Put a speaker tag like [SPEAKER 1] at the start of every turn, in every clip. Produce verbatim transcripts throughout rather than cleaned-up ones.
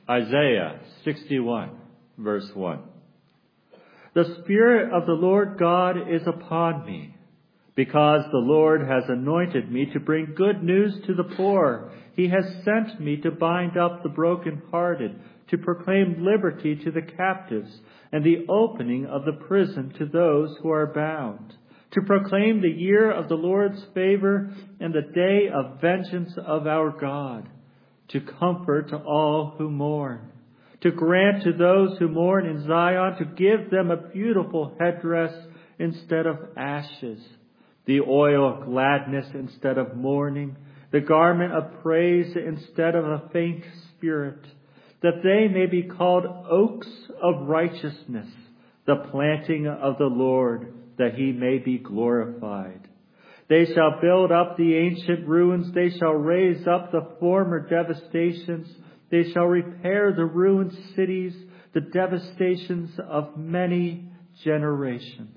[SPEAKER 1] Isaiah sixty-one, verse one. The Spirit of the Lord God is upon me, because the Lord has anointed me to bring good news to the poor. He has sent me to bind up the brokenhearted, to proclaim liberty to the captives, and the opening of the prison to those who are bound, to proclaim the year of the Lord's favor and the day of vengeance of our God, to comfort all who mourn, to grant to those who mourn in Zion, to give them a beautiful headdress instead of ashes, the oil of gladness instead of mourning, the garment of praise instead of a faint spirit, that they may be called oaks of righteousness, the planting of the Lord, that he may be glorified. They shall build up the ancient ruins. They shall raise up the former devastations. They shall repair the ruined cities, the devastations of many generations.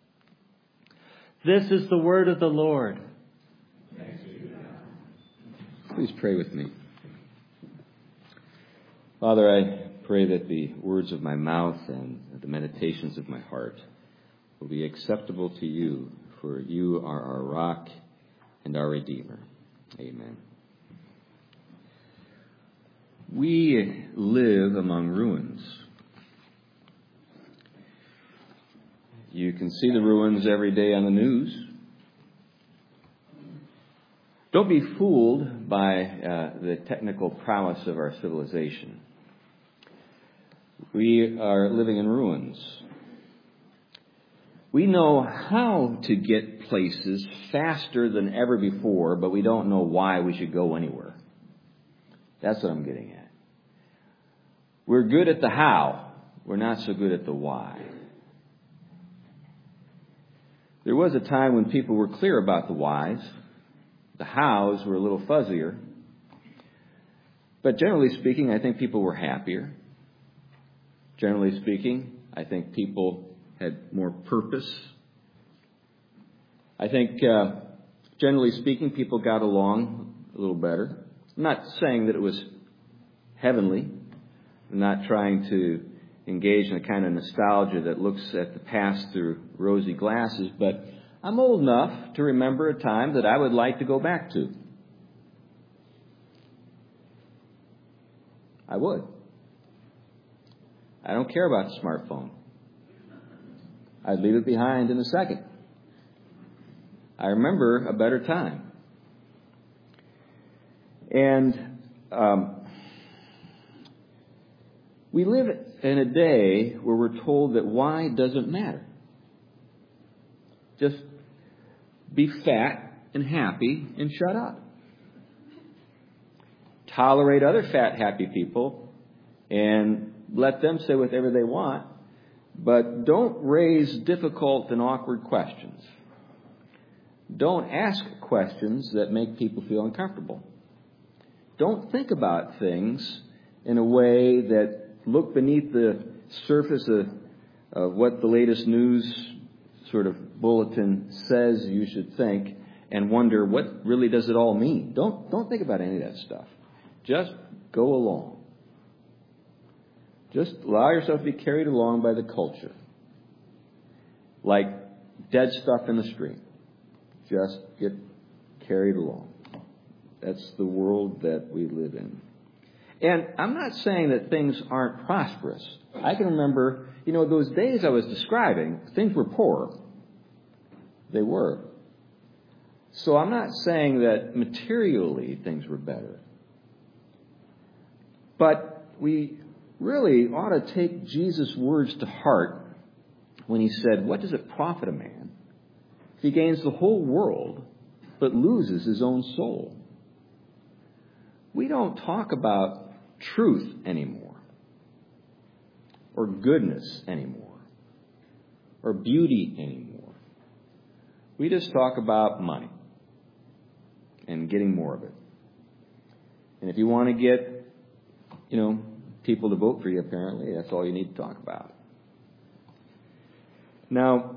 [SPEAKER 1] This is the word of the Lord.
[SPEAKER 2] Please pray with me. Father, I pray that the words of my mouth and the meditations of my heart will be acceptable to you, for you are our rock and our Redeemer. Amen. We live among ruins. You can see the ruins every day on the news. Don't be fooled by uh, the technical prowess of our civilization. We are living in ruins. We know how to get places faster than ever before, but we don't know why we should go anywhere. That's what I'm getting at. We're good at the how. We're not so good at the why. There was a time when people were clear about the whys. The hows were a little fuzzier. But generally speaking, I think people were happier. Generally speaking, I think people had more purpose. I think, uh, generally speaking, people got along a little better. I'm not saying that it was heavenly. I'm not trying to engage in a kind of nostalgia that looks at the past through rosy glasses, but I'm old enough to remember a time that I would like to go back to. I would. I don't care about the smartphone. I'd leave it behind in a second. I remember a better time. And um, we live in a day where we're told that why doesn't matter. Just be fat and happy and shut up. Tolerate other fat, happy people and let them say whatever they want. But don't raise difficult and awkward questions. Don't ask questions that make people feel uncomfortable. Don't think about things in a way that look beneath the surface of, of what the latest news sort of bulletin says you should think and wonder what really does it all mean. Don't, don't think about any of that stuff. Just go along. Just allow yourself to be carried along by the culture. Like dead stuff in the street. Just get carried along. That's the world that we live in. And I'm not saying that things aren't prosperous. I can remember, you know, those days I was describing, things were poor. They were. So I'm not saying that materially things were better. But we really ought to take Jesus' words to heart when he said, what does it profit a man if he gains the whole world but loses his own soul? We don't talk about truth anymore, or goodness anymore, or beauty anymore. We just talk about money and getting more of it. And if you want to get, you know, people to vote for you, apparently, that's all you need to talk about. Now,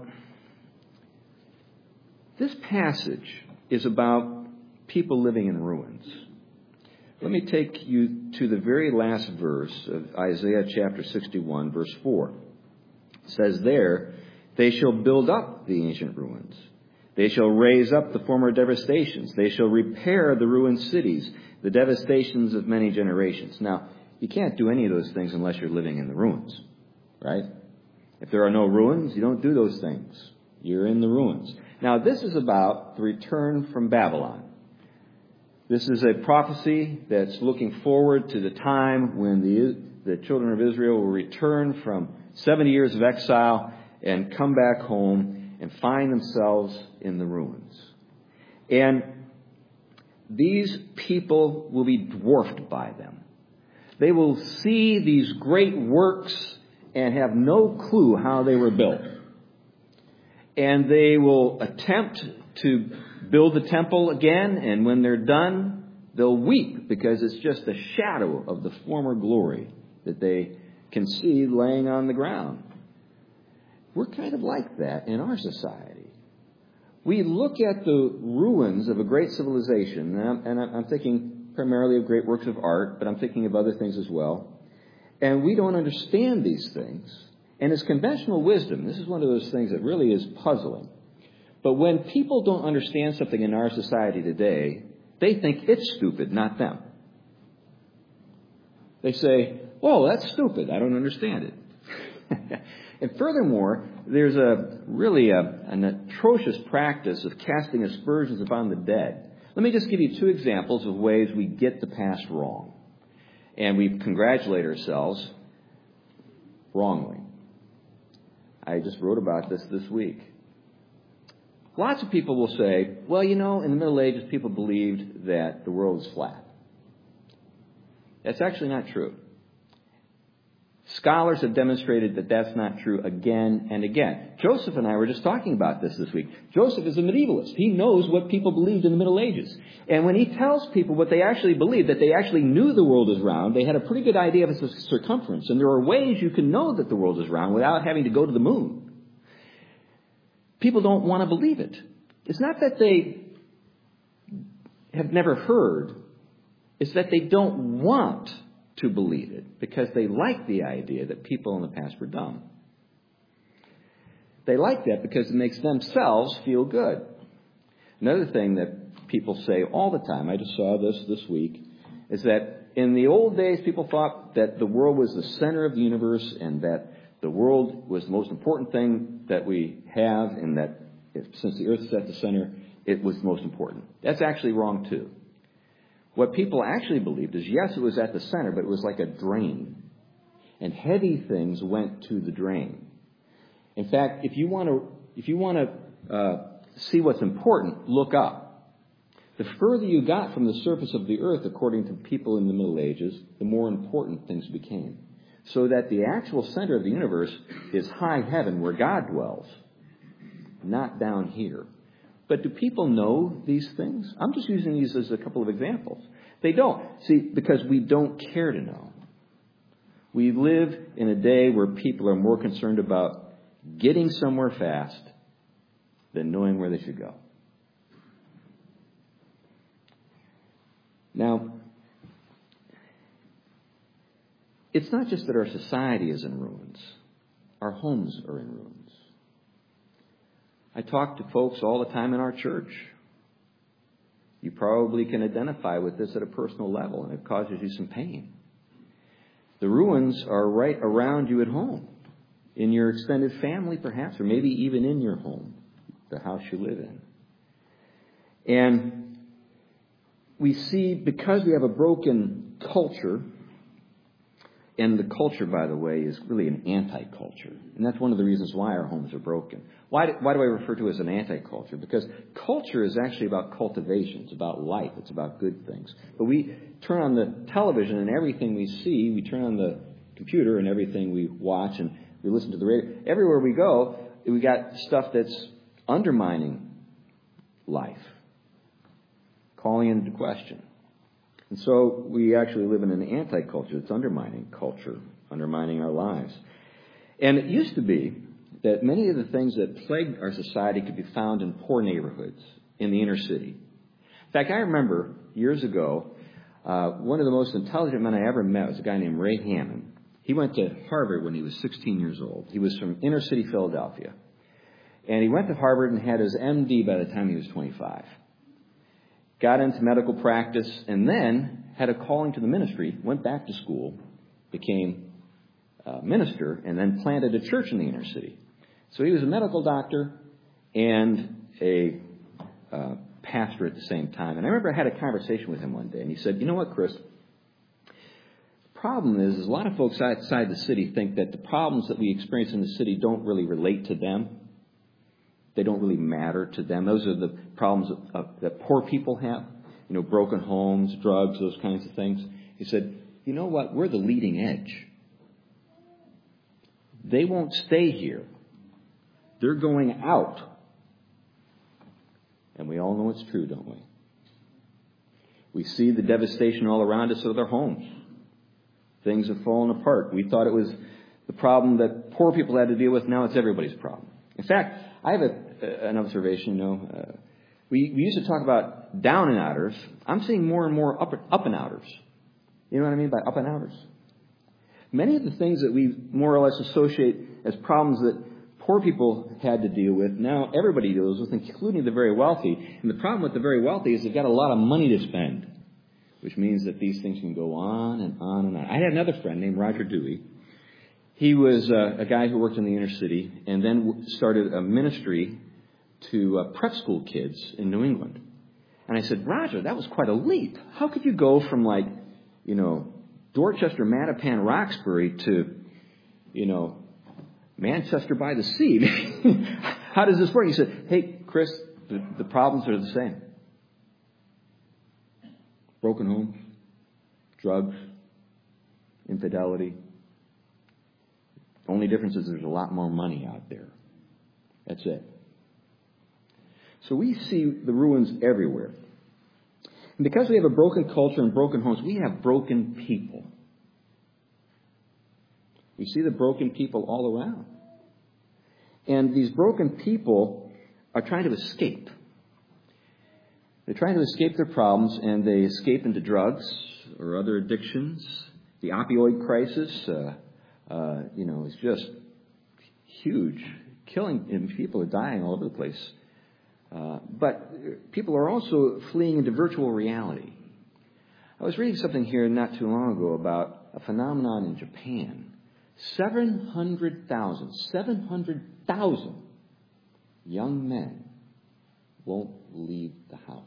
[SPEAKER 2] this passage is about people living in ruins. let me take you to the very last verse of Isaiah chapter sixty-one, verse four. It says there, they shall build up the ancient ruins. They shall raise up the former devastations. They shall repair the ruined cities, the devastations of many generations. Now, you can't do any of those things unless you're living in the ruins, right? If there are no ruins, you don't do those things. You're in the ruins. Now, this is about the return from Babylon. This is a prophecy that's looking forward to the time when the, the children of Israel will return from seventy years of exile and come back home and find themselves in the ruins. And these people will be dwarfed by them. They will see these great works and have no clue how they were built. And they will attempt to build the temple again, and when they're done, they'll weep because it's just a shadow of the former glory that they can see laying on the ground. We're kind of like that in our society. We look at the ruins of a great civilization, and I'm, and I'm thinking primarily of great works of art, but I'm thinking of other things as well, and we don't understand these things. And it's conventional wisdom. This is one of those things that really is puzzling. But when people don't understand something in our society today, they think it's stupid, not them. They say, "Whoa, that's stupid. I don't understand it." And furthermore, there's a really a, an atrocious practice of casting aspersions upon the dead. Let me just give you two examples of ways we get the past wrong. And we congratulate ourselves wrongly. I just wrote about this this week. Lots of people will say, well, you know, in the Middle Ages, people believed that the world was flat. That's actually not true. Scholars have demonstrated that that's not true again and again. Joseph and I were just talking about this this week. Joseph is a medievalist. He knows what people believed in the Middle Ages. And when he tells people what they actually believed, that they actually knew the world is round, they had a pretty good idea of its circumference. And there are ways you can know that the world is round without having to go to the moon. People don't want to believe it. It's not that they have never heard. It's that they don't want to believe it because they like the idea that people in the past were dumb. They like that because it makes themselves feel good. Another thing that people say all the time, I just saw this this week, is that in the old days people thought that the world was the center of the universe and that the world was the most important thing that we have, and that if, since the earth is at the center, it was the most important. That's actually wrong too. What people actually believed is, yes, it was at the center, but it was like a drain. And heavy things went to the drain. In fact, if you want to, if you want to uh, see what's important, look up. The further you got from the surface of the earth, according to people in the Middle Ages, the more important things became. So that the actual center of the universe is high heaven where God dwells, not down here. But do people know these things? I'm just using these as a couple of examples. They don't. See, because we don't care to know. We live in a day where people are more concerned about getting somewhere fast than knowing where they should go. Now, it's not just that our society is in ruins. Our homes are in ruins. I talk to folks all the time in our church. You probably can identify with this at a personal level, and it causes you some pain. The ruins are right around you at home, in your extended family perhaps, or maybe even in your home, the house you live in. And we see, because we have a broken culture, and the culture, by the way, is really an anti-culture. And that's one of the reasons why our homes are broken. Why do, why do I refer to it as an anti-culture? Because culture is actually about cultivation. It's about life. It's about good things. But we turn on the television and everything we see. We turn on the computer and everything we watch, and we listen to the radio. Everywhere we go, we got stuff that's undermining life, calling into question. And so we actually live in an anti-culture that's undermining culture, undermining our lives. And it used to be that many of the things that plagued our society could be found in poor neighborhoods in the inner city. In fact, I remember years ago, Uh, one of the most intelligent men I ever met was a guy named Ray Hammond. He went to Harvard when he was sixteen years old. He was from inner city Philadelphia. And he went to Harvard and had his M D by the time he was twenty-five. Got into medical practice and then had a calling to the ministry, went back to school, became a minister, and then planted a church in the inner city. So he was a medical doctor and a uh, pastor at the same time. And I remember I had a conversation with him one day, and he said, you know what, Chris? The problem is, is a lot of folks outside the city think that the problems that we experience in the city don't really relate to them. They don't really matter to them. Those are the problems that, uh, that poor people have. You know, broken homes, drugs, those kinds of things. He said, you know what? We're the leading edge. They won't stay here. They're going out. And we all know it's true, don't we? We see the devastation all around us of their homes. Things have fallen apart. We thought it was the problem that poor people had to deal with. Now it's everybody's problem. In fact, I have a, an observation, you know. Uh, we, we used to talk about down and outers. I'm seeing more and more up, up and outers. You know what I mean by up and outers? Many of the things that we more or less associate as problems that poor people had to deal with, now everybody deals with, including the very wealthy. And the problem with the very wealthy is they've got a lot of money to spend, which means that these things can go on and on and on. I had another friend named Roger Dewey. He was uh, a guy who worked in the inner city and then started a ministry to uh, prep school kids in New England. And I said, Roger, that was quite a leap. How could you go from, like, you know, Dorchester, Mattapan, Roxbury to, you know, Manchester by the Sea? How does this work? He said, hey, Chris, the, the problems are the same. Broken homes, drugs, infidelity. The only difference is there's a lot more money out there. That's it. So we see the ruins everywhere. And because we have a broken culture and broken homes, we have broken people. We see the broken people all around. And these broken people are trying to escape. They're trying to escape their problems, and they escape into drugs or other addictions. The opioid crisis, uh, uh, you know, is just huge. Killing, and people are dying all over the place. Uh, but people are also fleeing into virtual reality. I was reading something here not too long ago about a phenomenon in Japan. seven hundred thousand, seven hundred thousand young men won't leave the house.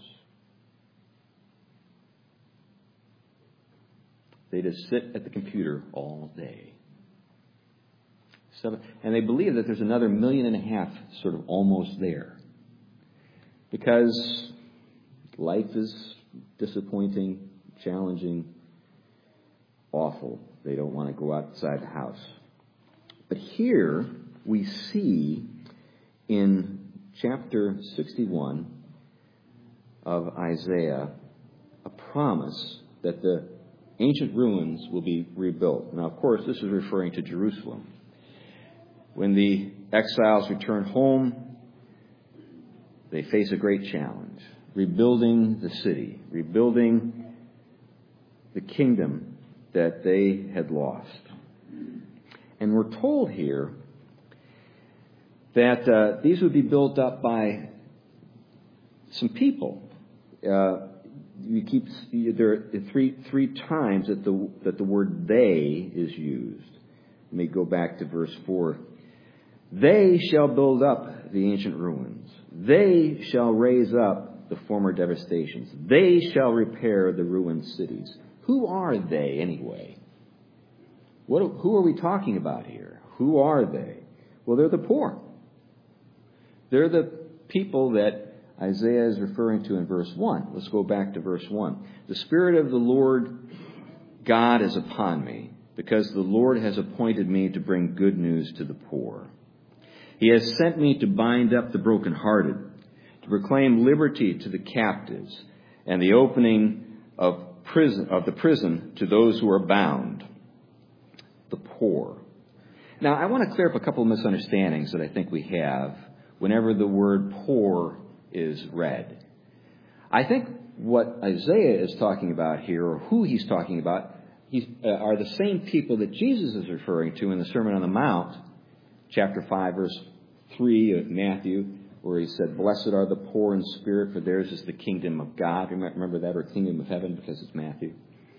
[SPEAKER 2] They just sit at the computer all day. Seven, and they believe that there's another million and a half sort of almost there. Because life is disappointing, challenging, awful. They don't want to go outside the house. But here we see in chapter sixty-one of Isaiah a promise that the ancient ruins will be rebuilt. Now, of course, this is referring to Jerusalem. When the exiles return home, they face a great challenge. Rebuilding the city. Rebuilding the kingdom that they had lost. And we're told here that uh, these would be built up by some people. Uh, you keep there are three three times that the that the word they is used. Let me go back to verse four. They shall build up the ancient ruins. They shall raise up the former devastations. They shall repair the ruined cities. Who are they anyway? What? Who are we talking about here? Who are they? Well, they're the poor. They're the people that Isaiah is referring to in verse one. Let's go back to verse one. The Spirit of the Lord God is upon me, because the Lord has appointed me to bring good news to the poor. He has sent me to bind up the brokenhearted, to proclaim liberty to the captives, and the opening of prison of the prison to those who are bound, the poor. Now, I want to clear up a couple of misunderstandings that I think we have whenever the word poor is read. I think what Isaiah is talking about here, or who he's talking about, he's, uh, are the same people that Jesus is referring to in the Sermon on the Mount, chapter five, verse three of Matthew, where he said, "Blessed are the poor in spirit, for theirs is the kingdom of God." Remember that, or kingdom of heaven, because it's Matthew.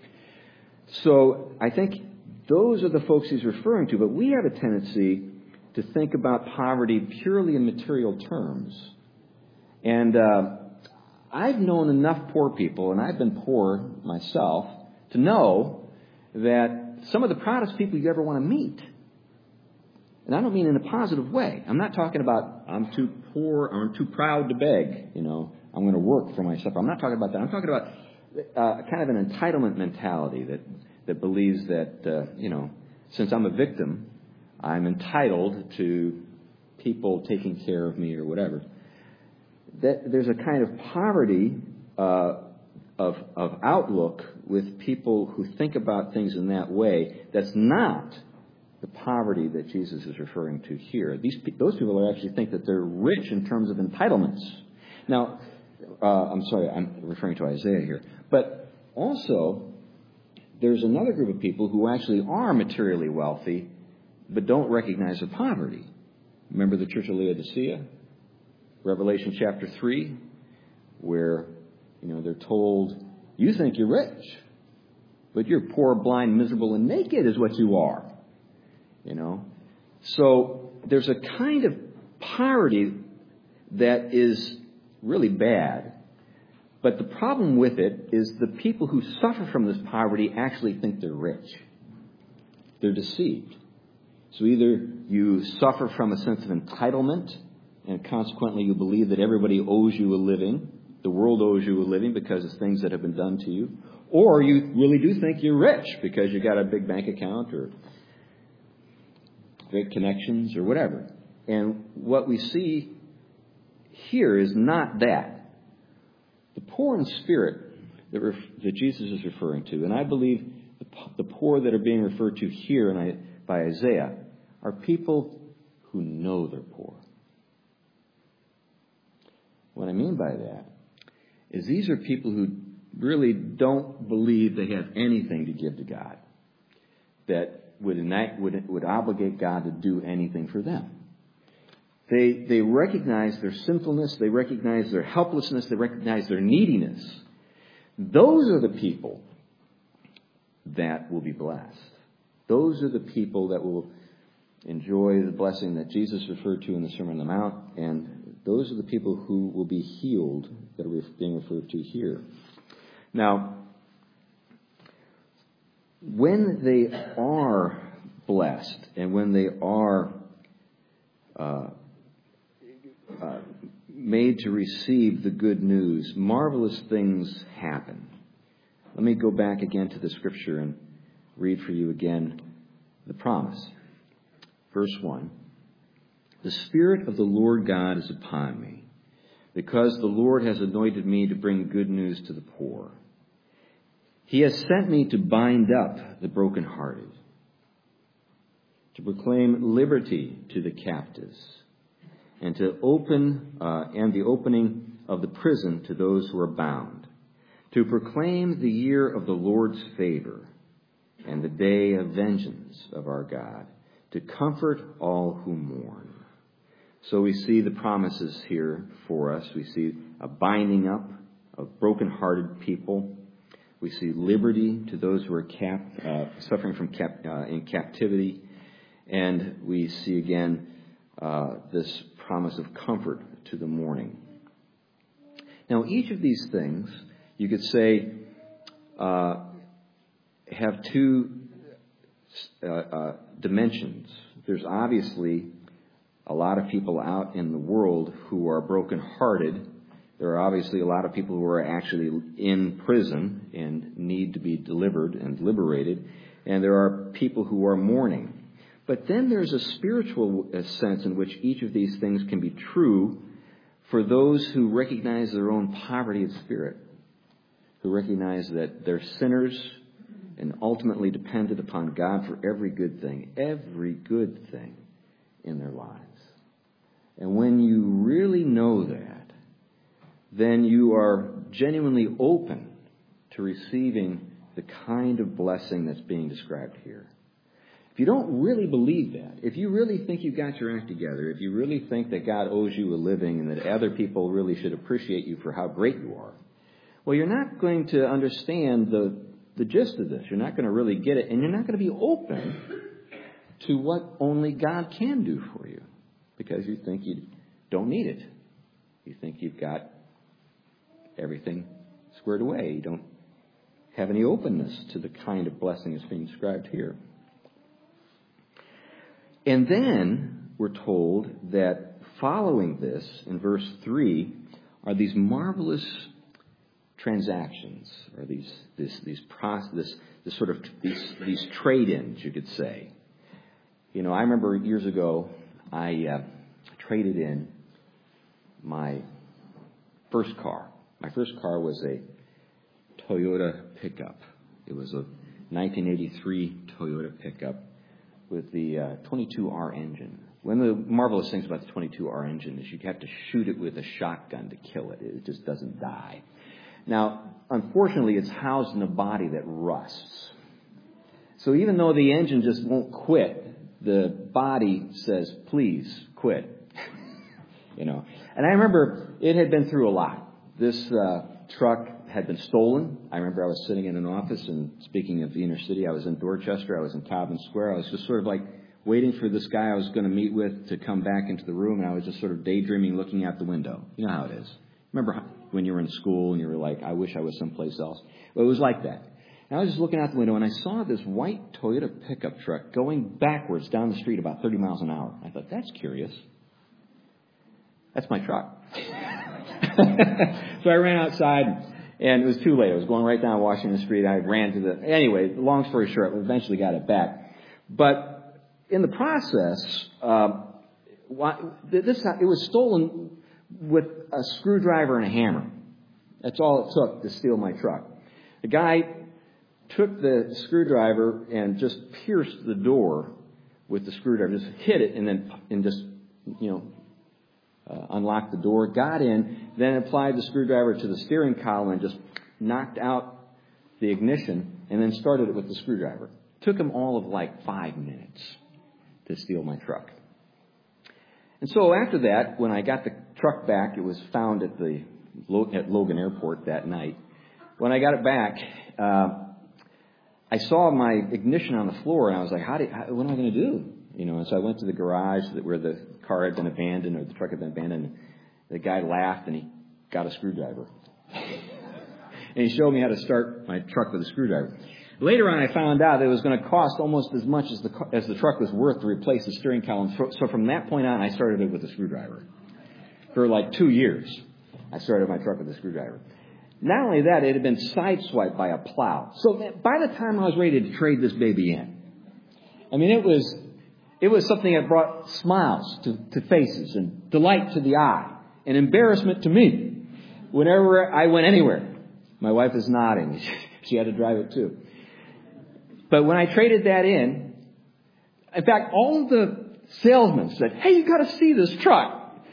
[SPEAKER 2] So I think those are the folks he's referring to, but we have a tendency to think about poverty purely in material terms. And uh, I've known enough poor people, and I've been poor myself, to know that some of the proudest people you ever want to meet. And I don't mean in a positive way. I'm not talking about I'm too poor or I'm too proud to beg. You know, I'm going to work for myself. I'm not talking about that. I'm talking about uh, kind of an entitlement mentality that that believes that uh, you know, since I'm a victim, I'm entitled to people taking care of me or whatever. That there's a kind of poverty uh, of of outlook with people who think about things in that way. That's not the poverty that Jesus is referring to here. These those people actually think that they're rich in terms of entitlements. Now, uh, I'm sorry, I'm referring to Isaiah here. But also, there's another group of people who actually are materially wealthy, but don't recognize the poverty. Remember the Church of Laodicea? Revelation chapter three, where, you know, they're told, you think you're rich, but you're poor, blind, miserable, and naked is what you are. You know, so there's a kind of poverty that is really bad. But the problem with it is the people who suffer from this poverty actually think they're rich. They're deceived. So either you suffer from a sense of entitlement, and consequently you believe that everybody owes you a living, the world owes you a living because of things that have been done to you, or you really do think you're rich because you got a big bank account or great connections or whatever. And what we see here is not that. The poor in spirit that, ref- that Jesus is referring to, and I believe the, the poor that are being referred to here in I, by Isaiah, are people who know they're poor. What I mean by that is these are people who really don't believe they have anything to give to God that would enact, would, would obligate God to do anything for them. They, they recognize their sinfulness, they recognize their helplessness, they recognize their neediness. Those are the people that will be blessed. Those are the people that will enjoy the blessing that Jesus referred to in the Sermon on the Mount, and those are the people who will be healed that are being referred to here. Now, when they are blessed and when they are uh, uh, made to receive the good news, marvelous things happen. Let me go back again to the scripture and read for you again the promise. Verse one, "The Spirit of the Lord God is upon me, because the Lord has anointed me to bring good news to the poor. He has sent me to bind up the brokenhearted, to proclaim liberty to the captives, and to open uh, and the opening of the prison to those who are bound, to proclaim the year of the Lord's favor and the day of vengeance of our God, to comfort all who mourn." So we see the promises here for us. We see a binding up of brokenhearted people. We see liberty to those who are cap, uh, suffering from cap, uh, in captivity. And we see again uh, this promise of comfort to the mourning. Now, each of these things, you could say, uh, have two uh, uh, dimensions. There's obviously a lot of people out in the world who are brokenhearted. There are obviously a lot of people who are actually in prison and need to be delivered and liberated. And there are people who are mourning. But then there's a spiritual sense in which each of these things can be true for those who recognize their own poverty of spirit, who recognize that they're sinners and ultimately dependent upon God for every good thing, every good thing in their lives. And when you really know that, then you are genuinely open to receiving the kind of blessing that's being described here. If you don't really believe that, if you really think you've got your act together, if you really think that God owes you a living and that other people really should appreciate you for how great you are, well, you're not going to understand the, the gist of this. You're not going to really get it, and you're not going to be open to what only God can do for you because you think you don't need it. You think you've got everything squared away. You don't have any openness to the kind of blessing that's being described here. And then we're told that following this, in verse three, are these marvelous transactions, or these this these process, this, this sort of these these trade-ins, you could say. You know, I remember years ago, I uh, traded in my first car. My first car was a Toyota pickup. It was a nineteen eighty-three Toyota pickup with the uh, twenty-two R engine. One of the marvelous things about the twenty-two R engine is you have to shoot it with a shotgun to kill it. It just doesn't die. Now, unfortunately, it's housed in a body that rusts. So even though the engine just won't quit, the body says, please quit. You know. And I remember it had been through a lot. This uh, truck had been stolen. I remember I was sitting in an office, and speaking of the inner city, I was in Dorchester. I was in Taubman Square. I was just sort of like waiting for this guy I was going to meet with to come back into the room, and I was just sort of daydreaming, looking out the window. You know how it is. Remember when you were in school and you were like, I wish I was someplace else? Well, it was like that. And I was just looking out the window, and I saw this white Toyota pickup truck going backwards down the street about thirty miles an hour. I thought, that's curious. That's my truck. So I ran outside, and it was too late. I was going right down Washington Street. I ran to the... Anyway, long story short, we eventually got it back. But in the process, uh, this it was stolen with a screwdriver and a hammer. That's all it took to steal my truck. The guy took the screwdriver and just pierced the door with the screwdriver, just hit it, and then and just, you know, uh, unlocked the door, got in, then applied the screwdriver to the steering column and just knocked out the ignition, and then started it with the screwdriver. Took him all of like five minutes to steal my truck. And so after that, when I got the truck back, it was found at the at Logan Airport that night. When I got it back, uh, I saw my ignition on the floor, and I was like, "How do? How, what am I going to do?" You know. And so I went to the garage that, where the car had been abandoned, or the truck had been abandoned. And the guy laughed, and he got a screwdriver, and he showed me how to start my truck with a screwdriver. Later on, I found out that it was going to cost almost as much as the as the truck was worth to replace the steering column. So from that point on, I started it with a screwdriver. For like two years, I started my truck with a screwdriver. Not only that, it had been sideswiped by a plow. So by the time I was ready to trade this baby in, I mean, it was it was something that brought smiles to, to faces and delight to the eye and embarrassment to me whenever I went anywhere. My wife is nodding. She had to drive it too. But when I traded that in, in fact, all of the salesmen said, "Hey, you got to see this truck."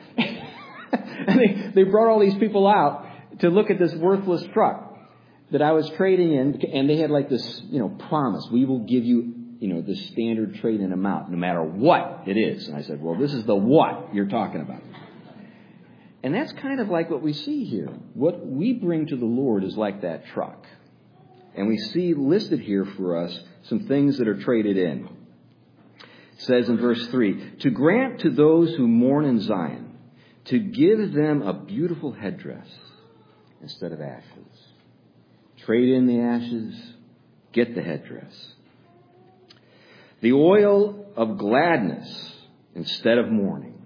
[SPEAKER 2] And they, they brought all these people out to look at this worthless truck that I was trading in, and they had like this, you know, promise: we will give you, you know, the standard trade-in amount, no matter what it is. And I said, "Well, this is the what you're talking about." And that's kind of like what we see here. What we bring to the Lord is like that truck. And we see listed here for us some things that are traded in. It says in verse three, to grant to those who mourn in Zion, to give them a beautiful headdress instead of ashes. Trade in the ashes, get the headdress. The oil of gladness instead of mourning.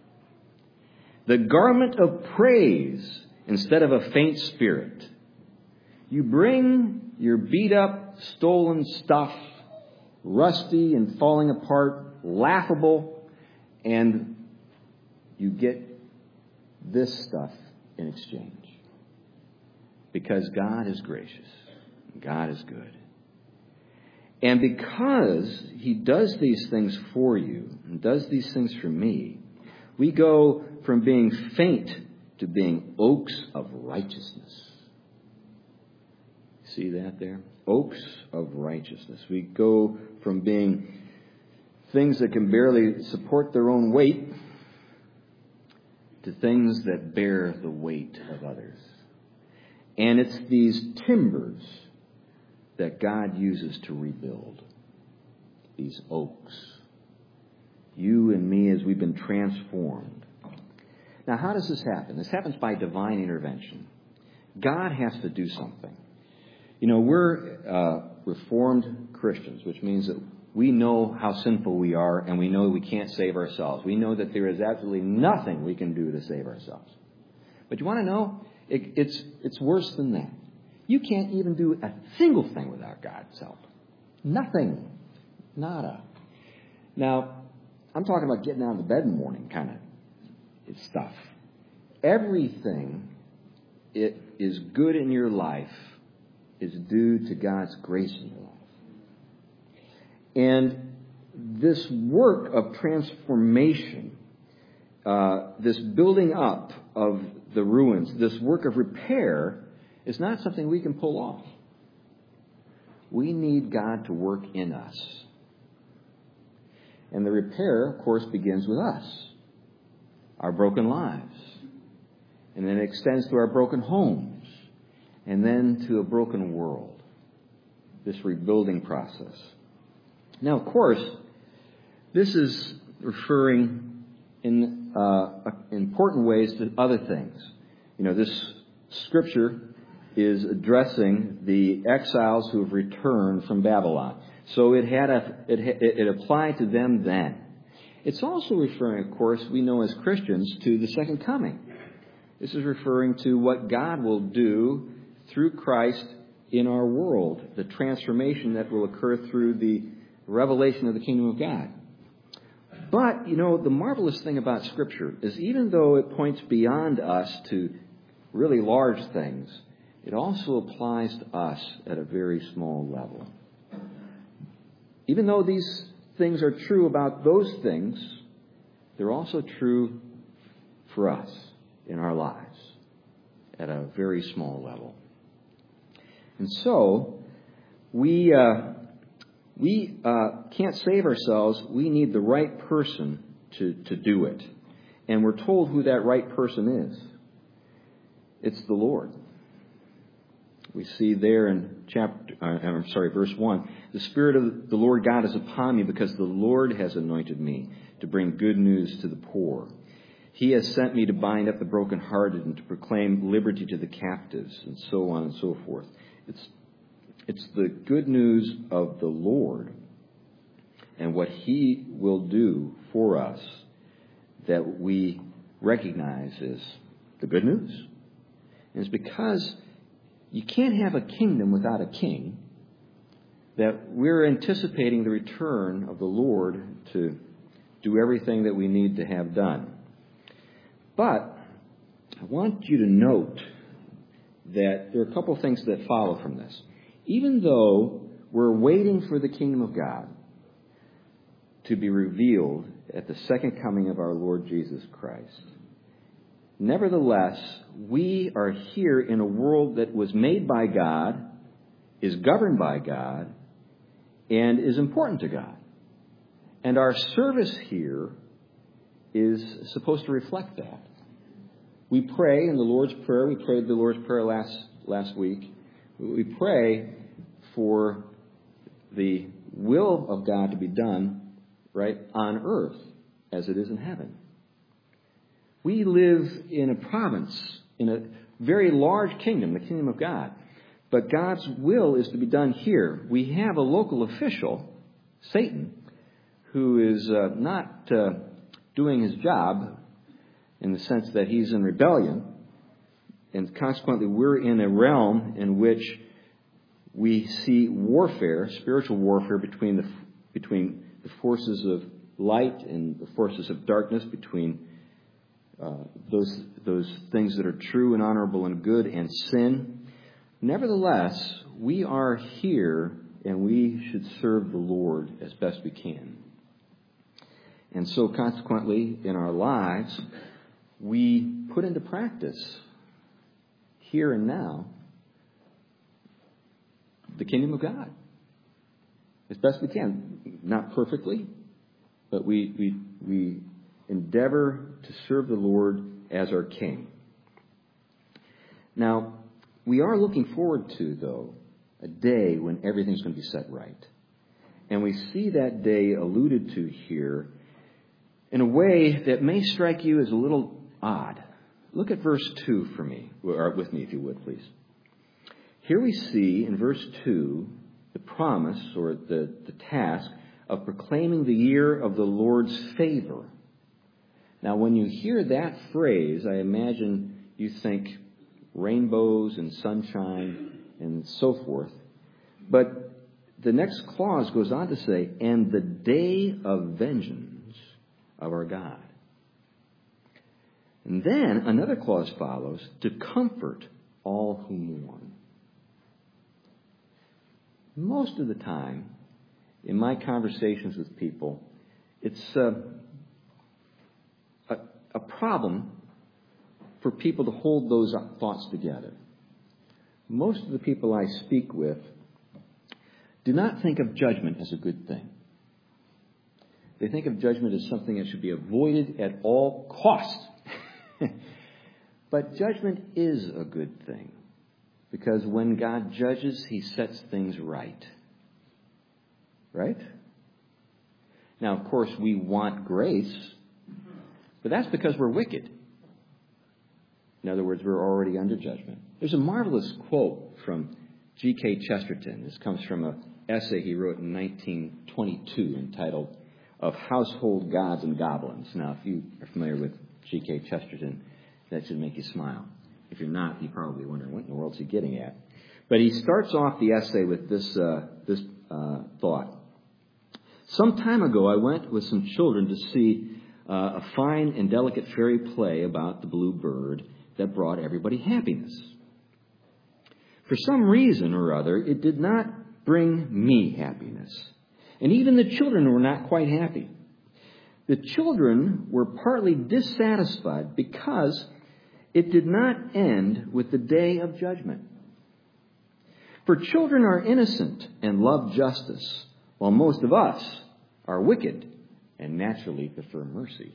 [SPEAKER 2] The garment of praise instead of a faint spirit. You bring your beat up, stolen stuff, rusty and falling apart, laughable, and you get this stuff in exchange. Because God is gracious. God is good. And because He does these things for you, and does these things for me, we go from being faint to being oaks of righteousness. See that there? Oaks of righteousness. We go from being things that can barely support their own weight to things that bear the weight of others. And it's these timbers that God uses to rebuild. These oaks. You and me as we've been transformed. Now, how does this happen? This happens by divine intervention. God has to do something. You know, we're uh, Reformed Christians, which means that we know how sinful we are and we know we can't save ourselves. We know that there is absolutely nothing we can do to save ourselves. But you want to know? It, it's, it's worse than that. You can't even do a single thing without God's help. Nothing. Nada. Now, I'm talking about getting out of the bed in the morning kind of stuff. Everything it is good in your life is due to God's grace in your life. And this work of transformation, uh, this building up of the ruins, this work of repair is not something we can pull off. We need God to work in us. And the repair, of course, begins with us, our broken lives. And then it extends to our broken homes. And then to a broken world. This rebuilding process. Now, of course, this is referring in uh, important ways to other things. You know, this scripture is addressing the exiles who have returned from Babylon. So it had a it, it applied to them then. It's also referring, of course, we know as Christians, to the second coming. This is referring to what God will do through Christ in our world, the transformation that will occur through the revelation of the kingdom of God. But, you know, the marvelous thing about Scripture is even though it points beyond us to really large things, it also applies to us at a very small level. Even though these things are true about those things, they're also true for us in our lives at a very small level. And so, we uh, we uh, can't save ourselves. We need the right person to, to do it. And we're told who that right person is. It's the Lord. We see there in chapter, uh, I'm sorry, verse one, the Spirit of the Lord God is upon me because the Lord has anointed me to bring good news to the poor. He has sent me to bind up the brokenhearted and to proclaim liberty to the captives, and so on and so forth. It's, it's the good news of the Lord and what He will do for us that we recognize as the good news. And it's because you can't have a kingdom without a king that we're anticipating the return of the Lord to do everything that we need to have done. But I want you to note that there are a couple of things that follow from this. Even though we're waiting for the kingdom of God to be revealed at the second coming of our Lord Jesus Christ, nevertheless, we are here in a world that was made by God, is governed by God, and is important to God. And our service here is supposed to reflect that. We pray in the Lord's Prayer. We prayed the Lord's Prayer last last week. We pray for the will of God to be done, right, on earth as it is in heaven. We live in a province, in a very large kingdom, the kingdom of God. But God's will is to be done here. We have a local official, Satan, who is uh, not uh, doing his job in the sense that he's in rebellion. And consequently, we're in a realm in which we see warfare, spiritual warfare between the between the forces of light and the forces of darkness, between uh, those those things that are true and honorable and good and sin. Nevertheless, we are here and we should serve the Lord as best we can. And so consequently, in our lives, we put into practice here and now the kingdom of God as best we can. Not perfectly, but we, we, we endeavor to serve the Lord as our King. Now, we are looking forward to, though, a day when everything's going to be set right. And we see that day alluded to here in a way that may strike you as a little odd. Look at verse two for me, or with me if you would, please. Here we see in verse two the promise or the, the task of proclaiming the year of the Lord's favor. Now, when you hear that phrase, I imagine you think rainbows and sunshine and so forth. But the next clause goes on to say, and the day of vengeance of our God. And then another clause follows, to comfort all who mourn. Most of the time, in my conversations with people, it's uh, a, a problem for people to hold those thoughts together. Most of the people I speak with do not think of judgment as a good thing. They think of judgment as something that should be avoided at all costs. But judgment is a good thing, because when God judges, He sets things right. Right? Now, of course, we want grace, but that's because we're wicked. In other words, we're already under judgment. There's a marvelous quote from G K Chesterton. This comes from an essay he wrote in nineteen twenty-two entitled Of Household Gods and Goblins. Now, if you are familiar with G K Chesterton, that should make you smile. If you're not, you're probably wondering, what in the world is he getting at? But he starts off the essay with this, uh, this uh, thought. Some time ago, I went with some children to see uh, a fine and delicate fairy play about the blue bird that brought everybody happiness. For some reason or other, it did not bring me happiness. And even the children were not quite happy. The children were partly dissatisfied because it did not end with the day of judgment. For children are innocent and love justice, while most of us are wicked and naturally prefer mercy.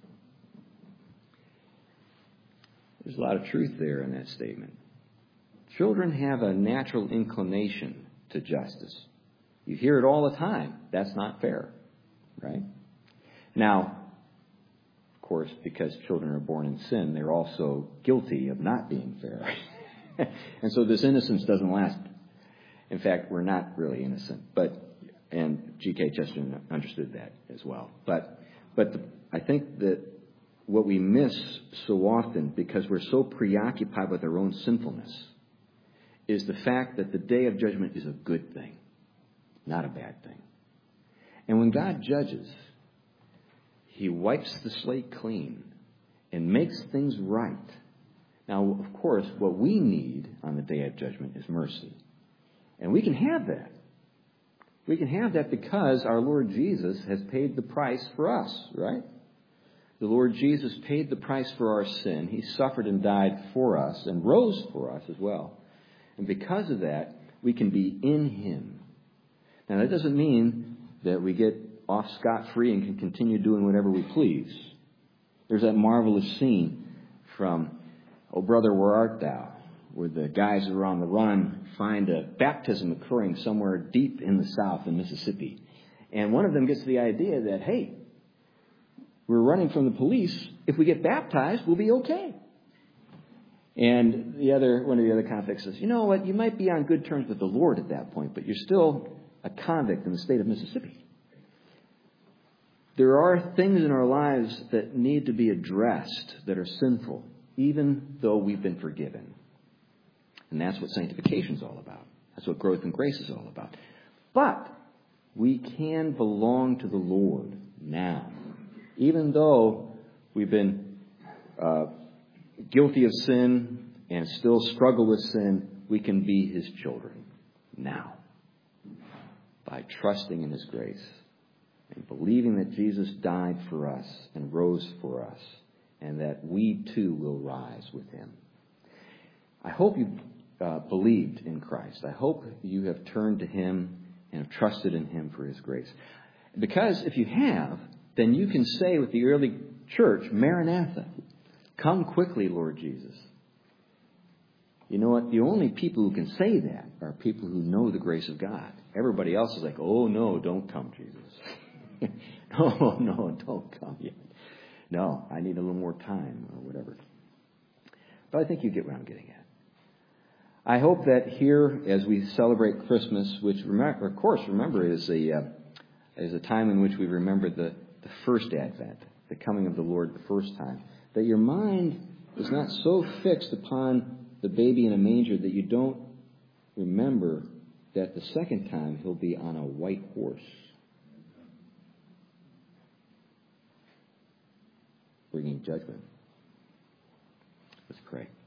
[SPEAKER 2] There's a lot of truth there in that statement. Children have a natural inclination to justice. You hear it all the time. That's not fair, right? Now, of course, because children are born in sin, they're also guilty of not being fair. And so this innocence doesn't last. In fact, we're not really innocent. But and G K Chesterton understood that as well. But but the, I think that what we miss so often, because we're so preoccupied with our own sinfulness, is the fact that the day of judgment is a good thing, not a bad thing. And when God judges, He wipes the slate clean and makes things right. Now, of course, what we need on the day of judgment is mercy. And we can have that. We can have that because our Lord Jesus has paid the price for us, right? The Lord Jesus paid the price for our sin. He suffered and died for us and rose for us as well. And because of that, we can be in Him. Now, that doesn't mean that we get off scot-free and can continue doing whatever we please. There's that marvelous scene from Oh Brother, Where Art Thou?, where the guys who are on the run find a baptism occurring somewhere deep in the south in Mississippi. And one of them gets the idea that, hey, we're running from the police. If we get baptized, we'll be okay. And the other, one of the other convicts says, you know what, you might be on good terms with the Lord at that point, but you're still a convict in the state of Mississippi. There are things in our lives that need to be addressed that are sinful, even though we've been forgiven. And that's what sanctification is all about. That's what growth in grace is all about. But we can belong to the Lord now. Even though we've been uh, guilty of sin and still struggle with sin, we can be His children now by trusting in His grace and believing that Jesus died for us and rose for us, and that we too will rise with Him. I hope you uh, believed in Christ. I hope you have turned to Him and have trusted in Him for His grace. Because if you have, then you can say with the early church, Maranatha, come quickly, Lord Jesus. You know what? The only people who can say that are people who know the grace of God. Everybody else is like, oh, no, don't come, Jesus. no, no, don't come yet. No, I need a little more time or whatever. But I think you get what I'm getting at. I hope that here, as we celebrate Christmas, which, remember, of course, remember, is a, uh, is a time in which we remember the, the first Advent, the coming of the Lord the first time, that your mind is not so fixed upon the baby in a manger that you don't remember that the second time He'll be on a white horse, bringing judgment. Let's pray.